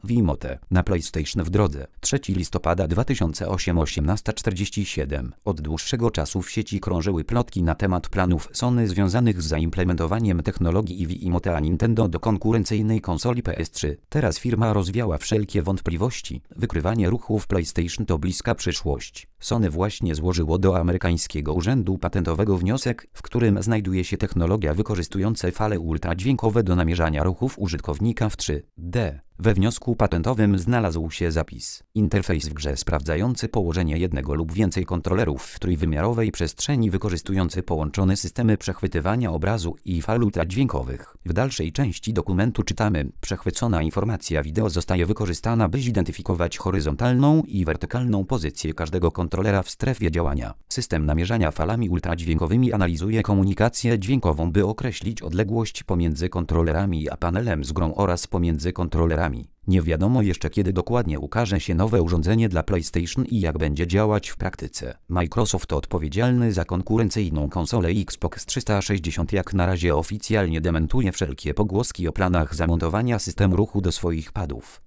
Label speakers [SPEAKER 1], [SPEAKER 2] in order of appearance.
[SPEAKER 1] Wiimote na PlayStation w drodze. 3 listopada 2008 18:47. Od dłuższego czasu w sieci krążyły plotki na temat planów Sony związanych z zaimplementowaniem technologii Wiimote a Nintendo do konkurencyjnej konsoli PS3. Teraz firma rozwiała wszelkie wątpliwości. Wykrywanie ruchów PlayStation to bliska przyszłość. Sony właśnie złożyło do amerykańskiego urzędu patentowego wniosek, w którym znajduje się technologia wykorzystująca fale ultradźwiękowe do namierzania ruchów użytkownika w 3D. We wniosku patentowym znalazł się zapis. Interfejs w grze sprawdzający położenie jednego lub więcej kontrolerów w trójwymiarowej przestrzeni wykorzystujący połączone systemy przechwytywania obrazu i fal ultradźwiękowych. W dalszej części dokumentu czytamy: przechwycona informacja wideo zostaje wykorzystana, by zidentyfikować horyzontalną i wertykalną pozycję każdego kontrolera w strefie działania. System namierzania falami ultradźwiękowymi analizuje komunikację dźwiękową, by określić odległość pomiędzy kontrolerami a panelem z grą oraz pomiędzy kontrolerami. Nie wiadomo jeszcze, kiedy dokładnie ukaże się nowe urządzenie dla PlayStation i jak będzie działać w praktyce. Microsoft odpowiedzialny za konkurencyjną konsolę Xbox 360 jak na razie oficjalnie dementuje wszelkie pogłoski o planach zamontowania systemu ruchu do swoich padów.